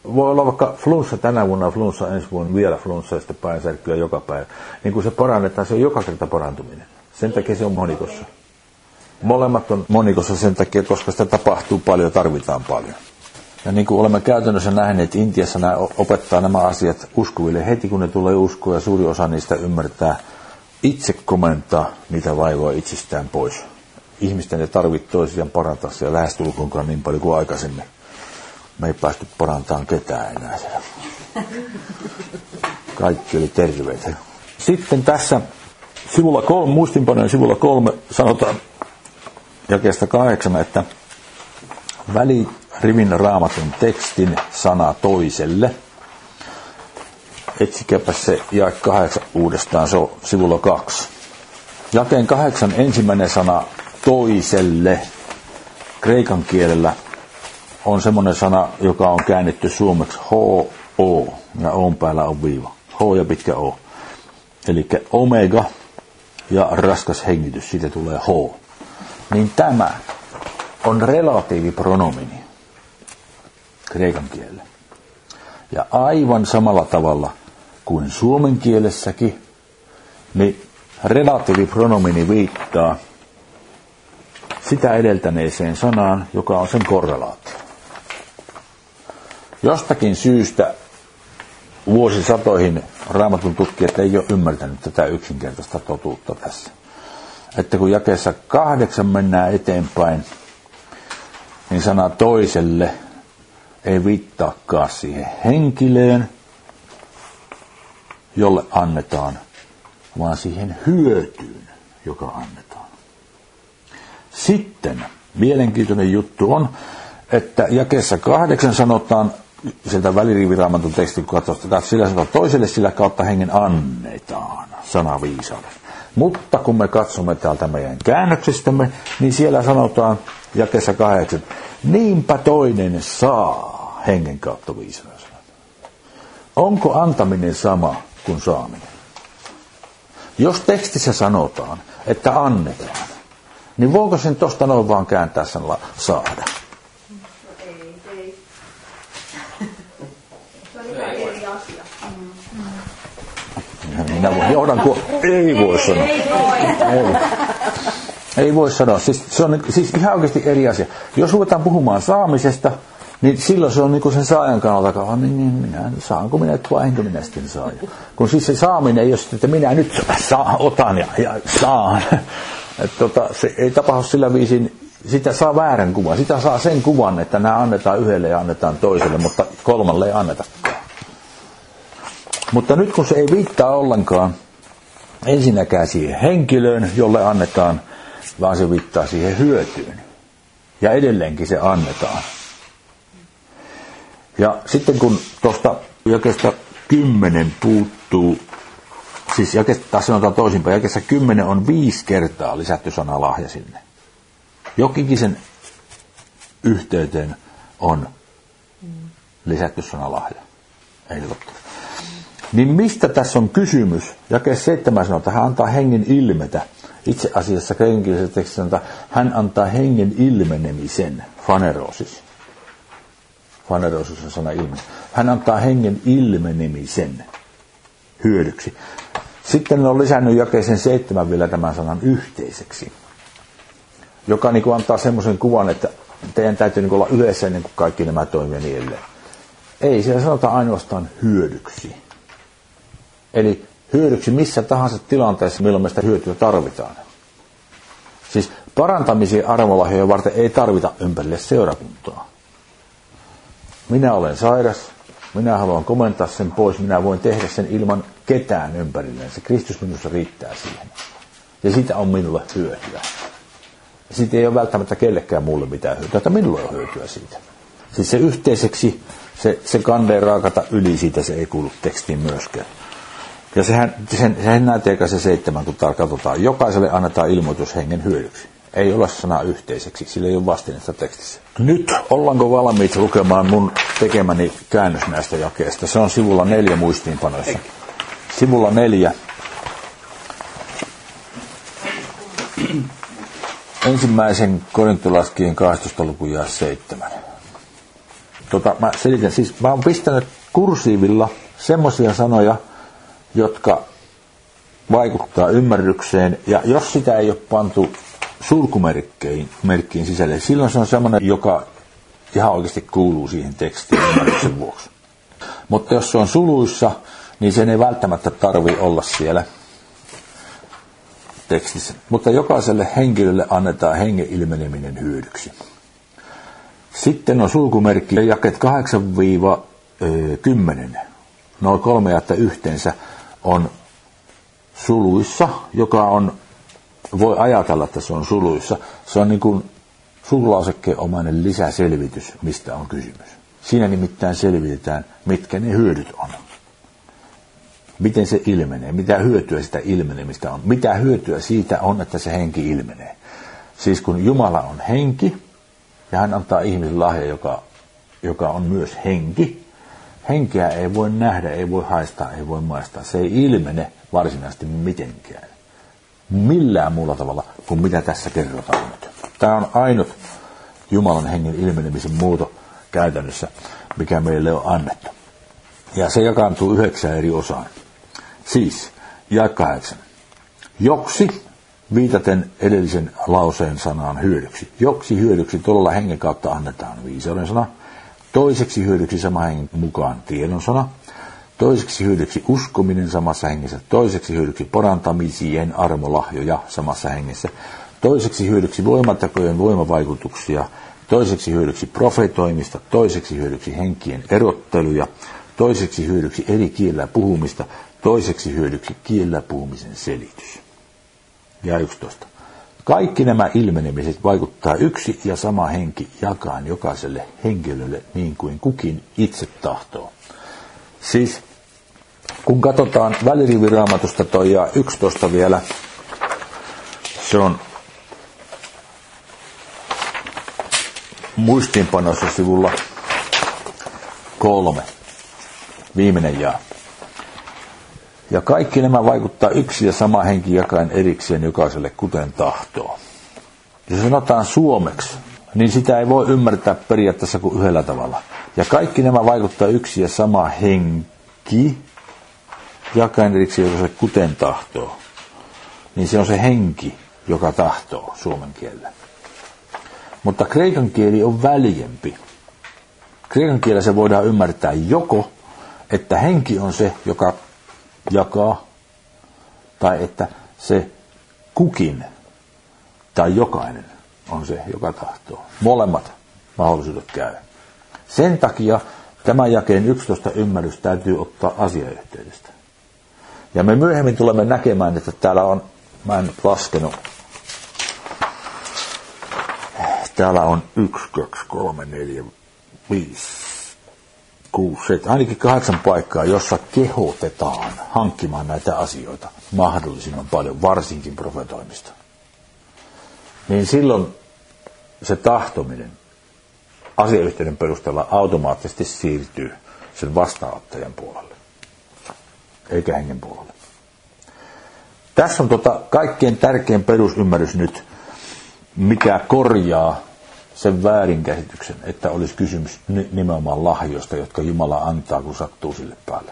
Voi olla vaikka flunssa tänä vuonna, flunssa ensi vuonna, vielä flunssa ja sitten päänsärkyä joka päivä. Niin kun se parannetaan, se on joka kerta parantuminen. Sen takia se on monikossa. Molemmat on monikossa sen takia, koska sitä tapahtuu paljon, tarvitaan paljon. Ja niin kuin olemme käytännössä nähneet, Intiassa nämä opettaa nämä asiat uskoville heti, kun ne tulee uskoa, ja suuri osa niistä ymmärtää itse komentaa niitä vaivoja itsestään pois. Ihmisten ei tarvitse toisiaan parantaa siellä lähestulkoonkaan niin paljon kuin aikaisemmin. Me ei päästy parantamaan ketään enää siellä. Kaikki oli terveitä. Sitten tässä sivulla 3, muistinpanojen sivulla 3 sanotaan jakeesta 8, että välirivin Raamatun tekstin sana toiselle. Etsikääpä se jae 8 uudestaan, se on sivulla 2. Jakeen 8 ensimmäinen sana toiselle kreikan kielellä on semmoinen sana, joka on käännetty suomeksi H-O, ja O:n päällä on viiva. H ja pitkä O. Eli omega ja raskas hengitys, siitä tulee H. Niin tämä on relatiivipronomini kreikan kielellä. Ja aivan samalla tavalla kuin suomen kielessäkin, niin relatiivipronomini viittaa sitä edeltäneeseen sanaan, joka on sen korrelaatio. Jostakin syystä vuosisatoihin Raamatun tutkijat ei ole ymmärtänyt tätä yksinkertaista totuutta tässä. Että kun jakeessa 8 mennään eteenpäin, niin sana toiselle ei viittaakaan siihen henkilöön, jolle annetaan, vaan siihen hyötyyn, joka annetaan. Sitten mielenkiintoinen juttu on, että jakeessa 8 sanotaan, sieltä väliriviraamatun tekstin, kun katsotaan, sillä sanotaan toiselle, sillä kautta hengen annetaan, sana viisauden. Mutta kun me katsomme täältä meidän käännöksestämme, niin siellä sanotaan jakeessa 8, niinpä toinen saa hengen kautta viisauden. Onko antaminen sama kuin saaminen? Jos tekstissä sanotaan, että annetaan, niin voiko sen tosta noin vaan kääntää sanalla saada? Ei. Se on ihan eri asia. Minä johdan, kun ei voi sanoa. Ei voi sanoa. Se on siis ihan oikeasti eri asia. Jos ruvetaan puhumaan saamisesta, niin silloin se on niin kuin sen saajan kannalta, niin minä saanko minä nyt vai enkö minä sitten saa. Kun siis se saaminen ei ole sitten, että minä nyt otan ja saan. Se ei tapahdu sillä viisin, sitä saa väärän kuvan. Sitä saa sen kuvan, että nämä annetaan yhdelle ja annetaan toiselle, mutta kolmalle ei annetakaan. Mutta nyt kun se ei viittaa ollenkaan ensinnäkään siihen henkilöön, jolle annetaan, vaan se viittaa siihen hyötyyn. Ja edelleenkin se annetaan. Ja sitten kun tuosta jakeesta 10 puuttuu, siis taas sanotaan toisinpäin, jakeessa 10 on 5 kertaa lisätty sana lahja sinne. Jokikisen yhteyteen on lisätty sana lahja. Ei totta. Niin mistä tässä on kysymys? Jakeessa 7 sanotaan, että hän antaa hengen ilmetä. Itse asiassa kreikkikielisessä tekstissä sanotaan, hän antaa hengen ilmenemisen, fanerosis. Fanerosis on sana ilmene. Hän antaa hengen ilmenemisen hyödyksi. Sitten on lisännyt jakeeseen 7 vielä tämän sanan yhteiseksi, joka niin kuin antaa semmoisen kuvan, että teidän täytyy niin kuin olla yhdessä ennen kuin kaikki nämä toimii niin edelleen. Ei, siellä sanotaan ainoastaan hyödyksi. Eli hyödyksi missä tahansa tilanteessa, milloin me sitä hyötyä tarvitaan. Siis parantamisen armolahjoja varten ei tarvita ympärille seurakuntaa. Minä olen sairas, minä haluan komentaa sen pois, minä voin tehdä sen ilman ketään ympärilleen. Se Kristus minussa riittää siihen. Ja siitä on minulle hyötyä. Siitä ei ole välttämättä kellekään muulle mitään hyötyä, että minulle on hyötyä siitä. Siis se yhteiseksi, se kandeen raakata yli siitä, se ei kuulu tekstiin myöskään. Ja sehän näyttää se 7, kun katsotaan. Jokaiselle annetaan ilmoitus hengen hyödyksi. Ei ole sanaa yhteiseksi, sillä ei ole vastinetta tekstissä. Nyt ollaanko valmiit lukemaan mun tekemäni käännös näistä jakeista? Se on sivulla 4 muistiinpanoissa. Sivulla 4. Ensimmäisen korintolaskien 12. luku ja 7. mä selitän, siis mä oon pistänyt kursiivilla semmoisia sanoja, jotka vaikuttaa ymmärrykseen, ja jos sitä ei ole pantu sulkumerkkiin sisälle, silloin se on semmoinen, joka ihan oikeasti kuuluu siihen tekstiin ymmärryksen vuoksi. Mutta jos se on suluissa, niin sen ei välttämättä tarvitse olla siellä tekstissä. Mutta jokaiselle henkilölle annetaan hengen ilmeneminen hyödyksi. Sitten on sulkumerkki, jakeet 8-10, noin 3 jaetta yhteensä on suluissa, joka on, voi ajatella, että se on suluissa. Se on niin kuin sululausekkeenomainen lisäselvitys, mistä on kysymys. Siinä nimittäin selvitetään, mitkä ne hyödyt on. Miten se ilmenee, mitä hyötyä sitä ilmenemistä on, mitä hyötyä siitä on, että se henki ilmenee. Siis kun Jumala on henki, ja hän antaa ihmiselle lahja, joka on myös henki. Henkeä ei voi nähdä, ei voi haistaa, ei voi maistaa. Se ei ilmene varsinaisesti mitenkään. Millään muulla tavalla kuin mitä tässä kerrotaan nyt. Tämä on ainut Jumalan hengen ilmenemisen muoto käytännössä, mikä meille on annettu. Ja se jakaantuu 9 eri osaan. Siis, jae 8. Joksi, viitaten edellisen lauseen sanaan hyödyksi. Joksi hyödyksi tuolla hengen kautta annetaan viisauden sana. Toiseksi hyödyksi sama hengen mukaan tiedon sana. Toiseksi hyödyksi uskominen samassa hengessä. Toiseksi hyödyksi parantamisien armolahjoja samassa hengessä. Toiseksi hyödyksi voimatekojen voimavaikutuksia. Toiseksi hyödyksi profetoimista. Toiseksi hyödyksi henkien erotteluja. Toiseksi hyödyksi eri kielellä puhumista. Toiseksi hyödyksi kielellä puhumisen selitys. Ja 11. Kaikki nämä ilmenemiset vaikuttaa yksi ja sama henki jakaen jokaiselle henkilölle niin kuin kukin itse tahtoo. Siis kun katsotaan väliriviraamatusta toi ja 11 vielä, se on muistiinpanossa sivulla 3, viimeinen jaa. Ja kaikki nämä vaikuttaa yksi ja sama henki jakaen erikseen jokaiselle kuten tahtoo. Jos sanotaan suomeksi, niin sitä ei voi ymmärtää periaatteessa kuin yhdellä tavalla. Ja kaikki nämä vaikuttaa yksi ja sama henki jakaen erikseen jokaiselle kuten tahtoo. Niin se on se henki, joka tahtoo suomen kielellä. Mutta kreikan kieli on väljempi. Kreikan kielellä se voidaan ymmärtää joko, että henki on se, joka jakaa, tai että se kukin tai jokainen on se, joka tahtoo. Molemmat mahdollisuudet käy. Sen takia tämän jakeen 11 ymmärrys täytyy ottaa asiayhteydestä. Ja me myöhemmin tulemme näkemään, että täällä on, mä en laskenut, täällä on 1, 2, 3, 4, 5, 6, 7, ainakin 8 paikkaa, jossa kehotetaan hankkimaan näitä asioita mahdollisimman paljon, varsinkin profetoimista. Niin silloin se tahtominen asiayhteyden perusteella automaattisesti siirtyy sen vastaanottajan puolelle, eikä hengen puolelle. Tässä on kaikkein tärkein perusymmärrys nyt, mikä korjaa sen väärinkäsityksen, että olisi kysymys nimenomaan lahjoista, jotka Jumala antaa, kun sattuu sille päälle.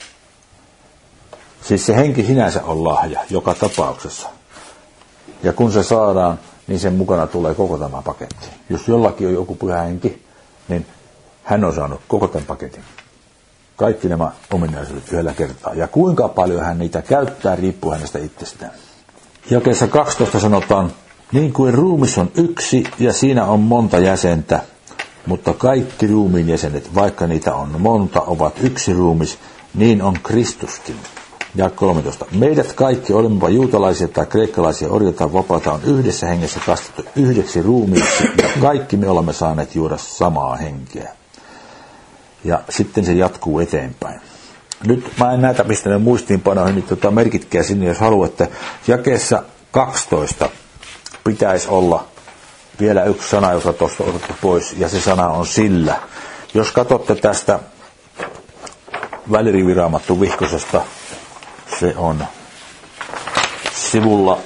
Siis se henki sinänsä on lahja, joka tapauksessa. Ja kun se saadaan, niin sen mukana tulee koko tämä paketti. Jos jollakin on joku pyhä henki, niin hän on saanut koko tämän paketin. Kaikki nämä ominaisuudet yhdellä kertaa. Ja kuinka paljon hän niitä käyttää, riippuu hänestä itsestään. Jakeessa 12 sanotaan, niin kuin ruumis on yksi ja siinä on monta jäsentä, mutta kaikki ruumiin jäsenet, vaikka niitä on monta, ovat yksi ruumis, niin on Kristuskin. Ja 13. Meidät kaikki, olemmepa juutalaisia tai kreikkalaisia, orjia tai vapaata, on yhdessä hengessä kastettu yhdeksi ruumiiksi, ja kaikki me olemme saaneet juoda samaa henkeä. Ja sitten se jatkuu eteenpäin. Nyt mä en näitä pistänyt muistiinpanoihin, niin merkitkää sinne, jos haluatte. Jakeessa 12 pitäisi olla vielä yksi sana, joka tuosta on otettu pois, ja se sana on sillä. Jos katsotte tästä väliriviraamattu vihkosesta, se on sivulla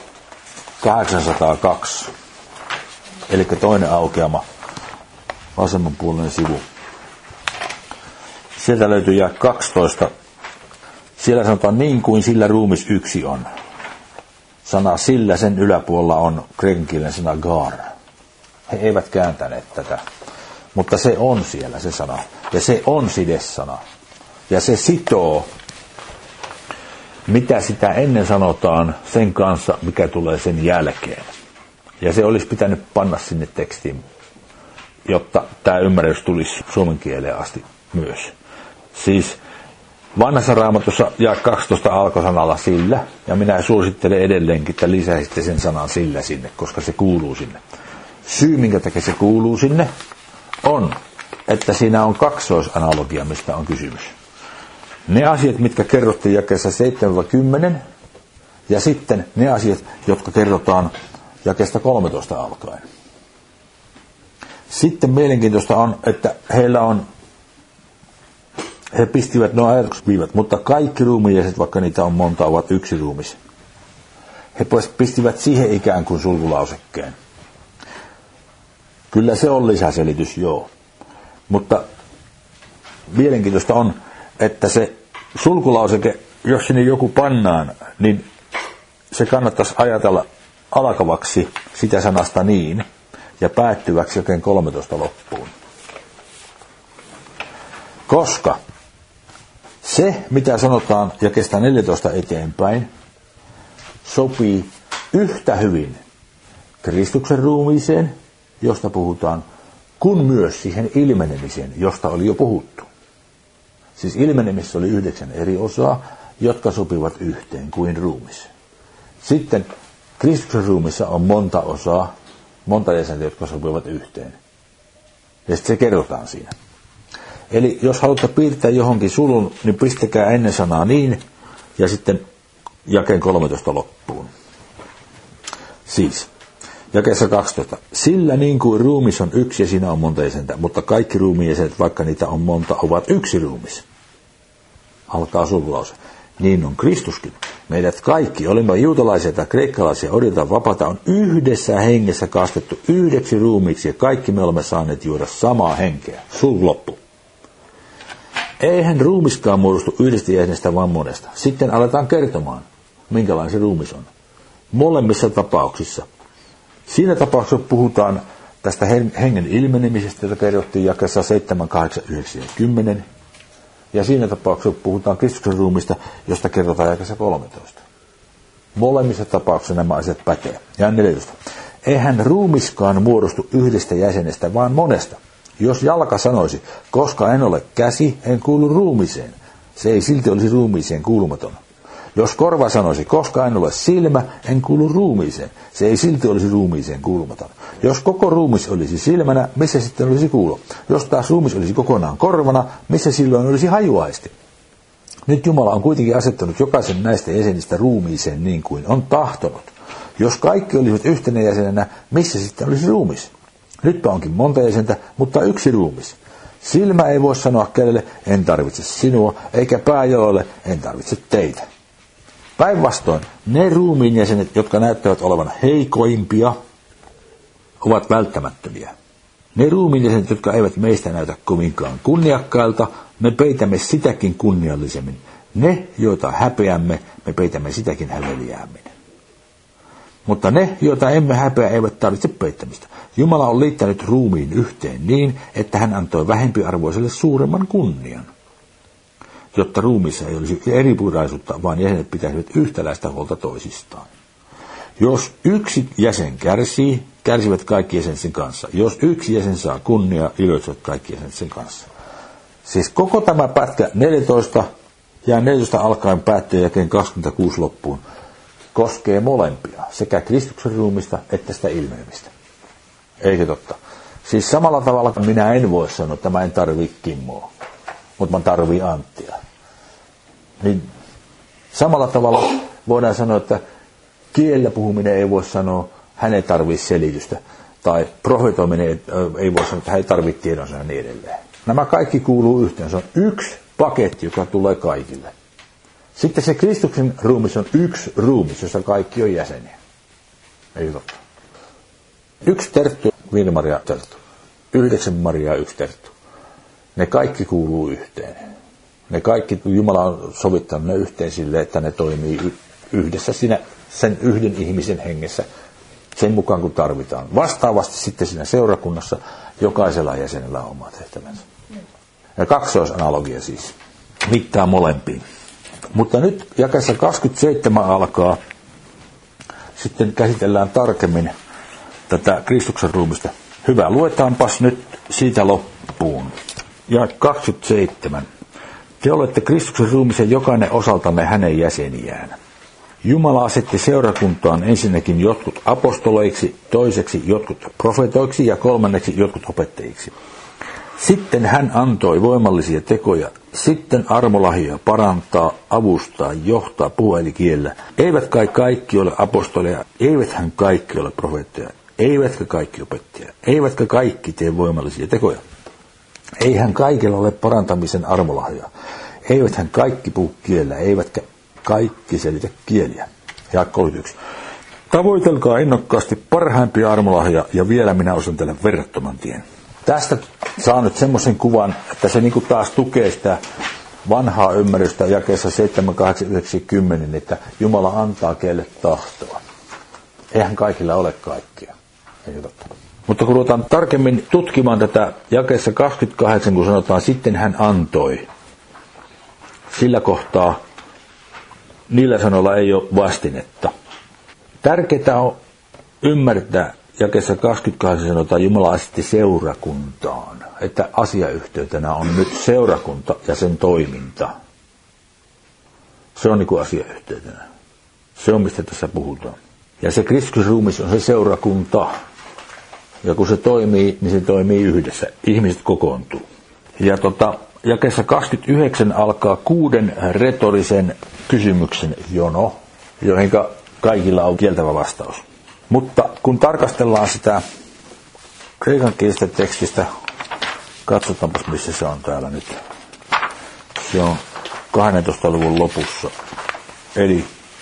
802, eli toinen aukeama, vasemmanpuolinen sivu. Sieltä löytyy jae 12. Siellä sanotaan niin kuin sillä ruumis yksi on. Sana sillä, sen yläpuolella on kreikankielinen sana gar. He eivät kääntäneet tätä. Mutta se on siellä se sana. Ja se on sidesana. Ja se sitoo, mitä sitä ennen sanotaan, sen kanssa, mikä tulee sen jälkeen. Ja se olisi pitänyt panna sinne tekstiin, jotta tämä ymmärrys tulisi suomen kieleen asti myös. Siis vanhassa Raamatussa jae 12 alkoi sanalla sillä, ja minä suosittelen edelleenkin, että lisäisitte sen sanan sillä sinne, koska se kuuluu sinne. Syy, minkä takia se kuuluu sinne, on, että siinä on kaksoisanalogia, mistä on kysymys. Ne asiat, mitkä kerrottiin jakeessa 7-10, ja sitten ne asiat, jotka kerrotaan jakeesta 13 alkaen. Sitten mielenkiintoista on, että he pistivät nuo ajatusviivat, mutta kaikki ruumiijäsenet, vaikka niitä on monta, ovat yksi ruumis. He pistivät siihen ikään kuin sulkulausekkeen. Kyllä se on lisäselitys, joo. Mutta mielenkiintoista on, että se sulkulauseke, jos sinne joku pannaan, niin se kannattaisi ajatella alkavaksi sitä sanasta niin ja päättyväksi jokeen 13 loppuun. Koska se, mitä sanotaan jakeesta 14 eteenpäin, sopii yhtä hyvin Kristuksen ruumiiseen, josta puhutaan, kuin myös siihen ilmenemiseen, josta oli jo puhuttu. Siis ilmenemisessä oli 9 eri osaa, jotka sopivat yhteen kuin ruumis. Sitten Kristuksen ruumissa on monta osaa, monta jäsentä, jotka sopivat yhteen. Ja sitten se kerrotaan siinä. Eli jos haluatte piirtää johonkin sulun, niin pistäkää ennen sanaa niin, ja sitten jakeen 13 loppuun. Siis, jakeessa 12. Sillä niin kuin ruumis on yksi ja siinä on monta jäsentä, mutta kaikki ruumiin jäsenet, vaikka niitä on monta, ovat yksi ruumis. Alkaa sulkulause. Niin on Kristuskin. Meidät kaikki, olimme juutalaisia tai kreikkalaisia, orjilta vapaata, on yhdessä hengessä kastettu yhdeksi ruumiiksi ja kaikki me olemme saaneet juoda samaa henkeä. Loppu. Eihän ruumiskaan muodostu yhdestä jäsenestä, vaan monesta. Sitten aletaan kertomaan, minkälainen se ruumis on. Molemmissa tapauksissa. Siinä tapauksessa puhutaan tästä hengen ilmenemisestä, jota kerrottiin jakeessa 7, 8, 9 ja 10. Ja siinä tapauksessa puhutaan Kristuksen ruumista, josta kerrotaan jakeessa 13. Molemmissa tapauksissa nämä asiat pätee. Ja 14. Eihän ruumiskaan muodostu yhdestä jäsenestä, vaan monesta. Jos jalka sanoisi, koska en ole käsi, en kuulu ruumiiseen, se ei silti olisi ruumiiseen kuulumaton. Jos korva sanoisi, koska en ole silmä, en kuulu ruumiiseen, se ei silti olisi ruumiiseen kuulumaton. Jos koko ruumis olisi silmänä, missä sitten olisi kuulo? Jos taas ruumis olisi kokonaan korvana, missä silloin olisi hajuaisti? Nyt Jumala on kuitenkin asettanut jokaisen näistä jäsenistä ruumiiseen niin kuin on tahtonut. Jos kaikki olisivat yhtenä jäsenenä, missä sitten olisi ruumis? Nytpä onkin monta jäsentä, mutta yksi ruumis. Silmä ei voi sanoa kädelle, en tarvitse sinua, eikä pääjaloille, en tarvitse teitä. Päinvastoin, ne ruumiin jäsenet, jotka näyttävät olevan heikoimpia, ovat välttämättömiä. Ne ruumiin jäsenet, jotka eivät meistä näytä kovinkaan kunniakkailta, me peitämme sitäkin kunniallisemmin. Ne, joita häpeämme, me peitämme sitäkin häveliäämmin. Mutta ne, joita emme häpeä, eivät tarvitse peittämistä. Jumala on liittänyt ruumiin yhteen niin, että hän antoi vähempiarvoiselle suuremman kunnian, jotta ruumiissa ei olisi eripuraisuutta, vaan jäsenet pitäisivät yhtäläistä huolta toisistaan. Jos yksi jäsen kärsii, kärsivät kaikki jäsenet sen kanssa. Jos yksi jäsen saa kunniaa, iloitsevat kaikki jäsenet sen kanssa. Siis koko tämä pätkä 14 ja 14 alkaen päättyy jakeen 26 loppuun koskee molempia, sekä Kristuksen ruumista että sitä ilmenemistä. Eikö totta? Siis samalla tavalla minä en voi sanoa, että mä en tarvii Kimmoa, mutta mä tarvii Anttia. Niin samalla tavalla voidaan sanoa, että kielellä puhuminen ei voi sanoa, hän ei tarvitse selitystä. Tai profetoiminen ei voi sanoa, että hän ei tarvitse tiedonsa ja niin edelleen. Nämä kaikki kuuluu yhteen. Se on yksi paketti, joka tulee kaikille. Sitten se Kristuksen ruumis on yksi ruumis, jossa kaikki on jäseniä. Ei totta. 1 terttu, 5 Maria terttu. 9 Mariaa 1 terttu. Ne kaikki kuuluu yhteen. Ne kaikki, Jumala on sovittanut ne yhteen sille, että ne toimii yhdessä siinä, sen yhden ihmisen hengessä sen mukaan, kun tarvitaan. Vastaavasti sitten siinä seurakunnassa jokaisella jäsenellä on oma tehtävänsä. Ja kaksoisanalogia siis. Viittaa molempiin. Mutta nyt jakeessa 27 alkaa. Sitten käsitellään tarkemmin tätä Kristuksen ruumista. Hyvä, luetaanpas nyt siitä loppuun. Ja 27. Te olette Kristuksen ruumisen jokainen osaltanne hänen jäseniään. Jumala asetti seurakuntaan ensinnäkin jotkut apostoleiksi, toiseksi jotkut profetoiksi ja kolmanneksi jotkut opettajiksi. Sitten hän antoi voimallisia tekoja, sitten armolahjoja parantaa, avustaa, johtaa, puhua eli kielellä. Eivät kai kaikki ole apostoleja, eiväthän kaikki ole profeettoja, eivätkä kaikki opettajia, eivätkä kaikki tee voimallisia tekoja. Eihän kaikilla ole parantamisen armolahjoja, eiväthän kaikki puhu kielellä, eivätkä kaikki selitä kieliä. Ja 31. Tavoitelkaa innokkaasti parhaimpia armolahjoja ja vielä minä osan teille verrattoman tien. Tästä saa nyt semmoisen kuvan, että se niinku taas tukee sitä vanhaa ymmärrystä jakeessa 7, 8, 9, 10, että Jumala antaa keille tahtoa. Eihän kaikilla ole kaikkia. Ei totta. Mutta kun ruvetaan tarkemmin tutkimaan tätä jakeessa 28, kun sanotaan sitten hän antoi, sillä kohtaa niillä sanoilla ei ole vastinetta. Tärkeää on ymmärtää, jakeessa 28 sanotaan, Jumala asetti seurakuntaan, että asiayhteytenä on nyt seurakunta ja sen toiminta. Se on niin kuin asiayhteytenä. Se on, mistä tässä puhutaan. Ja se Kristuksen ruumis on se seurakunta. Ja kun se toimii, niin se toimii yhdessä. Ihmiset kokoontuu. Ja jakeessa 29 alkaa 6 retorisen kysymyksen jono, joihin kaikilla on kieltävä vastaus. Mutta kun tarkastellaan sitä kreikankielistä tekstistä, katsotaanpas missä se on täällä nyt. Se on 12. luvun lopussa. Eli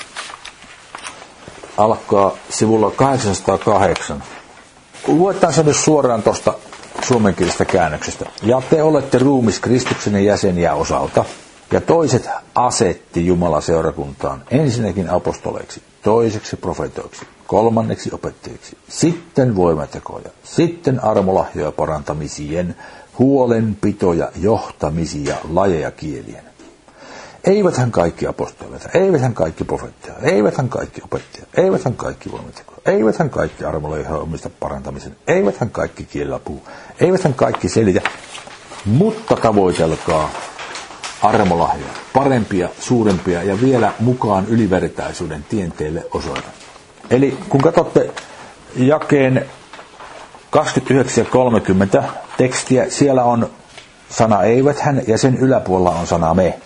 alkaa sivulla 808. Luetaan se nyt suoraan tuosta suomenkielisestä käännöksestä. Ja te olette ruumis Kristuksen jäseniä osalta, ja toiset asetti Jumala seurakuntaan ensinnäkin apostoleiksi, toiseksi profetoiksi, kolmanneksi opettajiksi, sitten voimatekoja, sitten armolahjoja parantamisien, huolenpitoja, johtamisia, lajeja kielien. Eiväthän kaikki apostoleita, eiväthän kaikki profeetteja, eiväthän kaikki opettajia, eiväthän kaikki voimatekoja, eiväthän kaikki armolahjoja parantamisen, eiväthän kaikki kielellä puhu, eiväthän kaikki selitä, mutta tavoitelkaa armolahjoja, parempia, suurempia ja vielä mukaan ylivertaisuuden tien teille osoitan. Eli kun katsotte jakeen 29 ja 30 tekstiä, siellä on sana eiväthän ja sen yläpuolella on sana me.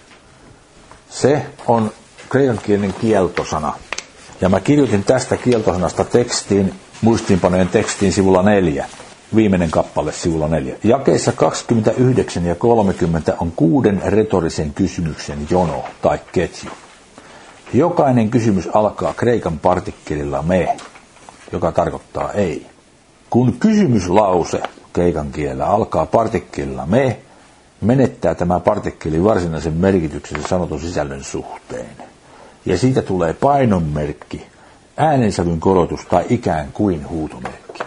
Se on kreikankielinen kieltosana. Ja mä kirjoitin tästä kieltosanasta tekstiin, muistiinpanojen tekstiin sivulla 4. Viimeinen kappale sivulla 4. Jakeissa 29 ja 30 on 6 retorisen kysymyksen jono tai ketju. Jokainen kysymys alkaa kreikan partikkelilla me, joka tarkoittaa ei. Kun kysymyslause kreikan kielellä alkaa partikkelilla me, menettää tämä partikkeli varsinaisen merkityksen sanotun sisällön suhteen. Ja siitä tulee painonmerkki, äänensävyn korotus tai ikään kuin huutomerkki.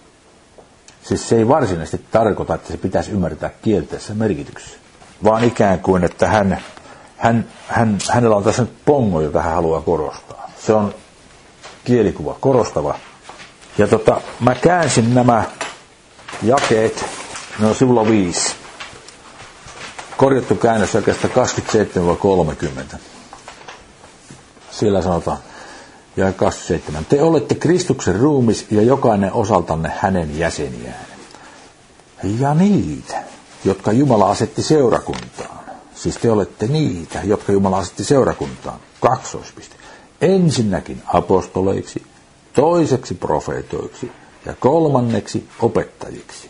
Siis se ei varsinaisesti tarkoita, että se pitäisi ymmärtää kielteisessä merkityksessä, vaan ikään kuin, että hänellä on tässä nyt pongo, jota hän haluaa korostaa. Se on kielikuva, korostava. Ja mä käänsin nämä jakeet, ne on sivulla 5. Korjattu käännös jakeesta 27-30. Siellä sanotaan, ja 27. Te olette Kristuksen ruumis ja jokainen osaltanne hänen jäseniään. Ja niitä, jotka Jumala asetti seurakuntaan. Siis te olette niitä, jotka Jumala asetti seurakuntaan. Kaksoispiste. Ensinnäkin apostoleiksi, toiseksi profeetoiksi ja kolmanneksi opettajiksi.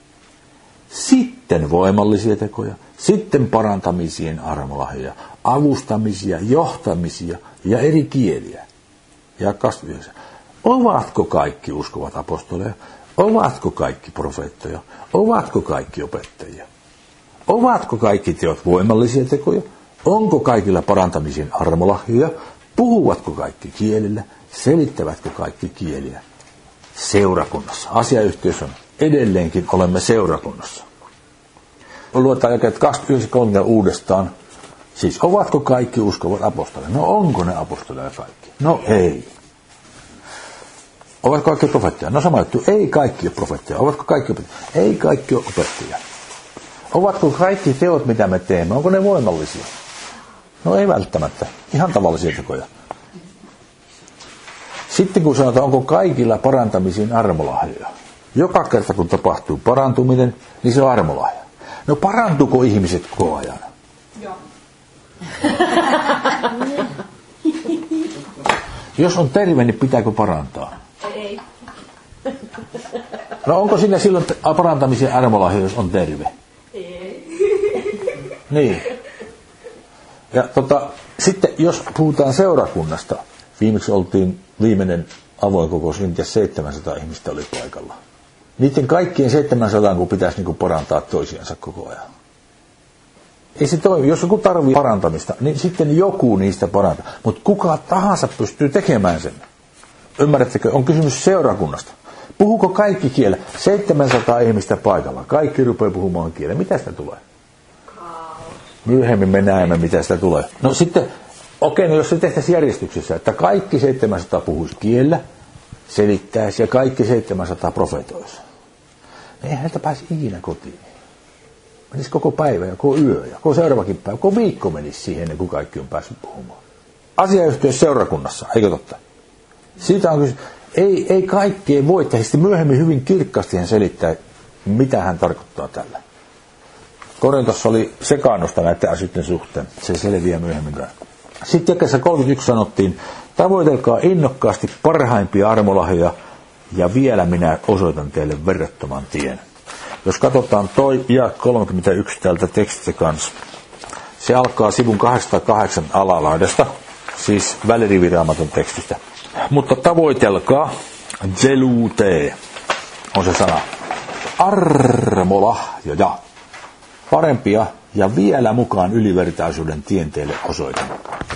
Sitten voimallisia tekoja, sitten parantamisien armolahjoja, avustamisia, johtamisia ja eri kieliä. Ja 29. Ovatko kaikki uskovat apostoleja? Ovatko kaikki profeettoja? Ovatko kaikki opettajia? Ovatko kaikki teot voimallisia tekoja? Onko kaikilla parantamisen armolahjoja? Puhuvatko kaikki kielillä? Selittävätkö kaikki kieliä? Seurakunnassa. Asiayhteys on edelleenkin olemme seurakunnassa. Luetaan jakeet 29.30 uudestaan. Siis ovatko kaikki uskovat apostoleja? No onko ne apostoleja kaikki? No ei. Ovatko kaikki profeetteja? No sama juttu, ei kaikki ole profeetteja. Ovatko kaikki opettajia? Ei kaikki ole opettajia. Ovatko kaikki teot, mitä me teemme, onko ne voimallisia? No ei välttämättä. Ihan tavallisia tekoja. Sitten kun sanotaan, onko kaikilla parantamisiin armolahjoja. Joka kerta kun tapahtuu parantuminen, niin se on armolahja. No parantuuko ihmiset koko ajan? Joo. Jos on terve, niin pitääkö parantaa? Ei. No onko siinä silloin parantamisen armolahja, jos on terve? Ei. Niin. Ja sitten jos puhutaan seurakunnasta, viimeksi oltiin viimeinen avoin kokous, 700 ihmistä oli paikalla. Niiden kaikkien 700, kun pitäisi niin kuin parantaa toisiansa koko ajan. Ei se toimi. Jos joku tarvitsee parantamista, niin sitten joku niistä parantaa. Mutta kuka tahansa pystyy tekemään sen. Ymmärrättekö? On kysymys seurakunnasta. Puhuuko kaikki kielä? 700 ihmistä paikalla. Kaikki rupeaa puhumaan kielä. Mitä sitä tulee? Myöhemmin me näemme, mitä sitä tulee. No sitten, no jos se tehtäisiin järjestyksessä, että kaikki 700 puhuisi kielellä, selittäisi ja kaikki 700 profetoisi. Niin eihän heiltä pääsi ikinä kotiin. Menisi koko päivä ja koko yö ja koko seuraavakin päivä, koko viikko menisi siihen, ennen kuin kaikki on päässyt puhumaan. Asiayhteys seurakunnassa, eikö totta? Siitä on kysymys. Ei kaikkea voi tehdä. Sitten myöhemmin hyvin kirkkaasti hän selittää, mitä hän tarkoittaa tällä. Korintossa oli sekaannusta näiden asioiden suhteen. Se selviää myöhemmin. Sitten jakeessa 31 sanottiin, tavoitelkaa innokkaasti parhaimpia armolahjoja ja vielä minä osoitan teille verrattoman tien. Jos katsotaan ja 31 täältä tekstistä kanssa. Se alkaa sivun 808 alalaidasta, siis väliriviraamatun tekstistä. Mutta tavoitelkaa, zelute on se sana, armolahjoja, parempia ja vielä mukaan ylivertaisuuden tien teille osoitan.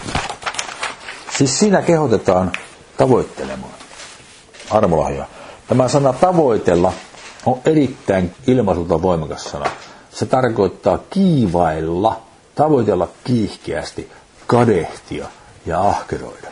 Siis siinä kehotetaan tavoittelemaan armolahjoja. Tämä sana tavoitella on erittäin ilmaisulta voimakas sana. Se tarkoittaa kiivailla, tavoitella kiihkeästi, kadehtia ja ahkeroida.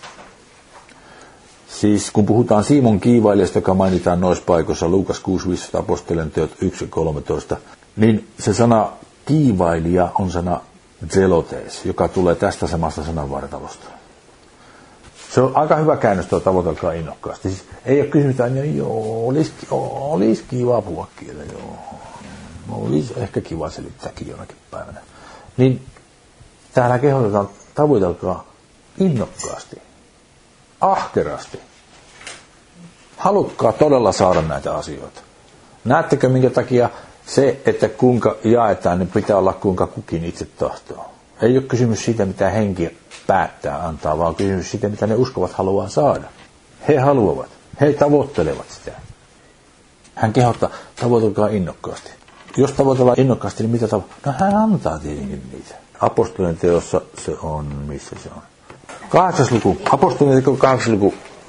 Siis kun puhutaan Simon kiivailijasta, joka mainitaan noissa paikoissa, Luukas 6.15, apostolien teot 1.13, niin se sana kiivailija on sana zelotes, joka tulee tästä samasta sananvartalosta. Se on aika hyvä käännös tuo tavoitelkaa innokkaasti. Siis ei ole kysymys, että olisi kiva puhua kielellä, joo. Olisi ehkä kiva selittääkin jonakin päivänä. Niin täällä kehotetaan tavoitelkaa innokkaasti, ahkerasti. Halukkaa todella saada näitä asioita. Näettekö minkä takia se, että kuinka jaetaan, niin pitää olla kuinka kukin itse tahtoo. Ei ole kysymys siitä, mitä henki päättää antaa, vaan kysymys siitä, mitä ne uskovat haluaa saada. He haluavat, he tavoittelevat sitä. Hän kehottaa, tavoitelkaa innokkaasti. Jos tavoitellaan innokkaasti, niin mitä tavoittaa? No hän antaa tietenkin niitä. Apostolien teossa se on, missä se on? 8. luku, apostolien teko 8. luku.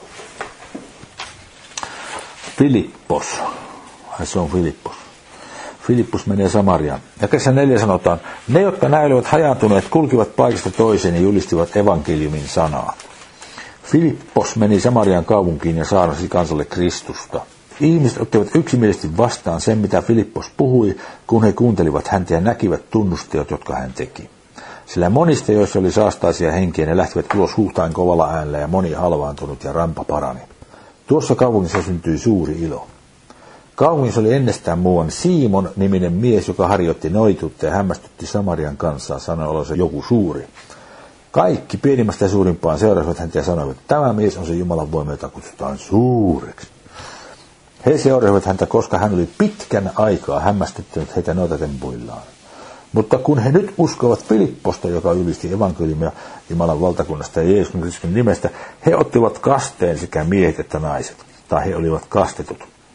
Filippos. Se on Filippos. Filippus menee Samariaan. Ja kesä 4 sanotaan, ne, jotka näin olivat hajaantuneet, kulkivat paikasta toiseen ja julistivat evankeliumin sanaa. Filippos meni Samarian kaupunkiin ja saarnasi kansalle Kristusta. Ihmiset ottivat yksimielisesti vastaan sen, mitä Filippos puhui, kun he kuuntelivat häntä ja näkivät tunnusteot, jotka hän teki. Sillä monista, joissa oli saastaisia henkiä, ne lähtivät ulos huhtain kovalla äänellä ja moni halvaantunut ja rampa parani. Tuossa kaupungissa syntyi suuri ilo. Kaupungissa oli ennestään muuan Simon niminen mies, joka harjoitti noituutta ja hämmästytti Samarian kansaa, sanoi olonsa joku suuri. Kaikki pienimmästä ja suurimpaan seurasivat häntä ja sanoivat, että tämä mies on se Jumalan voima, jota kutsutaan suureksi. He seurasivat häntä, koska hän oli pitkän aikaa hämmästyttänyt heitä noitatempuillaan. Mutta kun he nyt uskovat Filipposta, joka ylisti evankeliumia Jumalan valtakunnasta ja Jeesuksen Kristuksen nimestä, he ottivat kasteen sekä miehet että naiset, tai he olivat kastetut.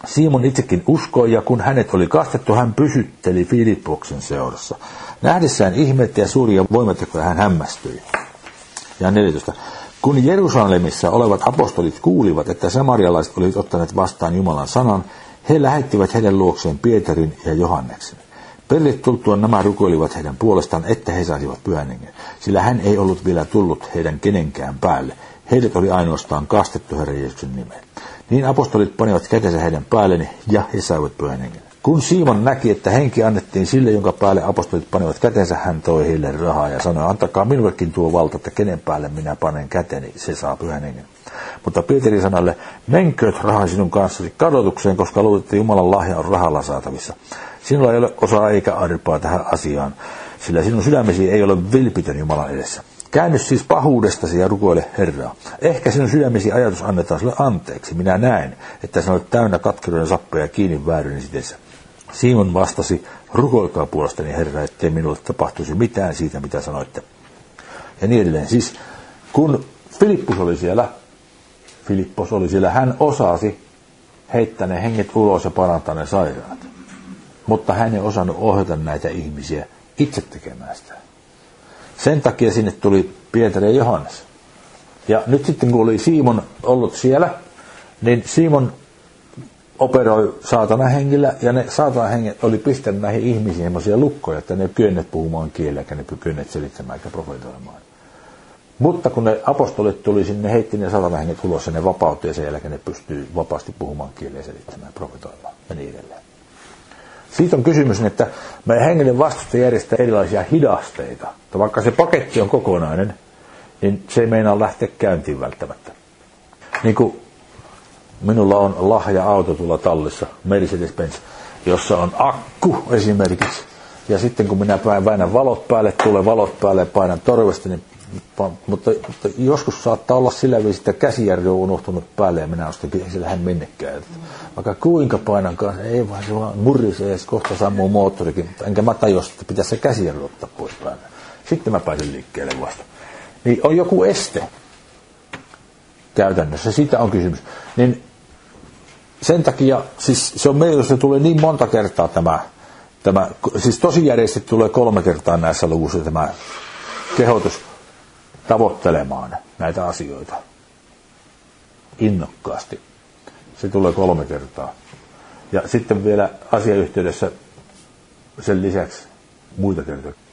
Simon itsekin uskoi, ja kun hänet oli kastettu, hän pysytteli Filippoksen seurassa. Nähdessään ihmettä ja suuria voimatekoja hän hämmästyi. Ja 14. Kun Jerusalemissa olevat apostolit kuulivat, että samarialaiset olivat ottaneet vastaan Jumalan sanan, he lähettivät heidän luokseen Pietarin ja Johanneksen. Perille tultuaan nämä rukoilivat heidän puolestaan, että he saisivat Pyhän Hengen, sillä hän ei ollut vielä tullut heidän kenenkään päälle. Heidät oli ainoastaan kastettu Herran Jeesuksen nimeen. Niin apostolit panivat kätensä heidän päälleen, ja he saivat Pyhän Hengen. Kun Simon näki, että henki annettiin sille, jonka päälle apostolit panivat kätensä, hän toi heille rahaa ja sanoi, antakaa minullekin tuo valta, että kenen päälle minä panen käteni, se saa Pyhän Hengen. Mutta Pietari sanalle, menkööt raha sinun kanssasi kadotukseen, koska luulet, että Jumalan lahja on rahalla saatavissa. Sinulla ei ole osaa eikä arpaa tähän asiaan, sillä sinun sydämesi ei ole vilpitön Jumalan edessä. Käänny siis pahuudestasi ja rukoile Herraa. Ehkä sinun sydämesi ajatus annetaan sinulle anteeksi. Minä näen, että sinä olet täynnä katkeruuden sappeja kiinni vääryyden sitessä. Simon vastasi, rukoilkaa puolestani Herra, ettei minulle tapahtuisi mitään siitä, mitä sanoitte. Ja niin edelleen. Siis kun Filippos oli siellä, hän osasi heittää ne henget ulos ja parantaa ne sairaat. Mutta hän ei osannut ohjata näitä ihmisiä itse tekemään sitä. Sen takia sinne tuli Pietari ja Johannes. Ja nyt sitten kun oli Simon ollut siellä, niin Simon operoi saatana hengillä, ja ne saatana henget oli pistänyt näihin ihmisiin semmoisia lukkoja, että ne kyenneet puhumaan kielellä, eikä ne kyenneet selittämään eikä profetoimaan. Mutta kun ne apostolit tuli sinne, heitti ne saatana henget ulos, ja ne vapautui, ja sen jälkeen ne pystyy vapaasti puhumaan kielellä, selittämään ja profetoimaan, ja niin edelleen. Siitä on kysymys, että meidän hengellinen vastusta järjestää erilaisia hidasteita. Että vaikka se paketti on kokonainen, niin se ei meinaa lähteä käyntiin välttämättä. Niin kuin minulla on lahja-auto tuolla tallissa, Mercedes-Benz, jossa on akku esimerkiksi. Ja sitten kun minä väänän valot päälle, tulee valot päälle ja painan torvesta, niin, mutta joskus saattaa olla sillä viisi, että käsijärvi on unohtunut päälle ja minä ostakin, ei se lähde minnekään. Vaikka kuinka painan kanssa, ei vaan se vaan murrisee ja kohta sammuu moottorikin, mutta enkä mä tajua, että pitäisi se käsijärvi ottaa pois päältä. Sitten mä pääsen liikkeelle vasta. Niin on joku este käytännössä, siitä on kysymys. Niin sen takia, siis se on meillä, se tulee niin monta kertaa tämä siis tosijärjesti tulee 3 kertaa näissä luvuissa tämä kehotus tavoittelemaan näitä asioita innokkaasti. Se tulee 3 kertaa. Ja sitten vielä asiayhteydessä sen lisäksi muita kertoja.